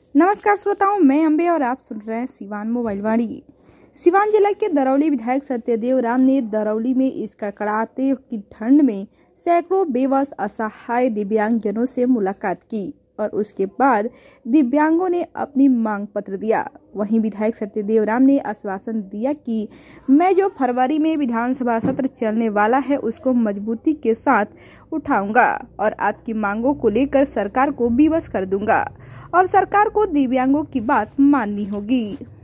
नमस्कार श्रोताओं, मैं अंबे और आप सुन रहे हैं सिवान मोबाइल वाणी। सिवान जिला के दरौली विधायक सत्यदेव राम ने दरौली में इस कड़ाके की ठंड में सैकड़ों बेबस असहाय दिव्यांगजनों से मुलाकात की और उसके बाद दिव्यांगों ने अपनी मांग पत्र दिया। वहीं विधायक सत्यदेव राम ने आश्वासन दिया कि मैं जो फरवरी में विधानसभा सत्र चलने वाला है उसको मजबूती के साथ उठाऊंगा और आपकी मांगों को लेकर सरकार को विवश कर दूंगा और सरकार को दिव्यांगों की बात माननी होगी।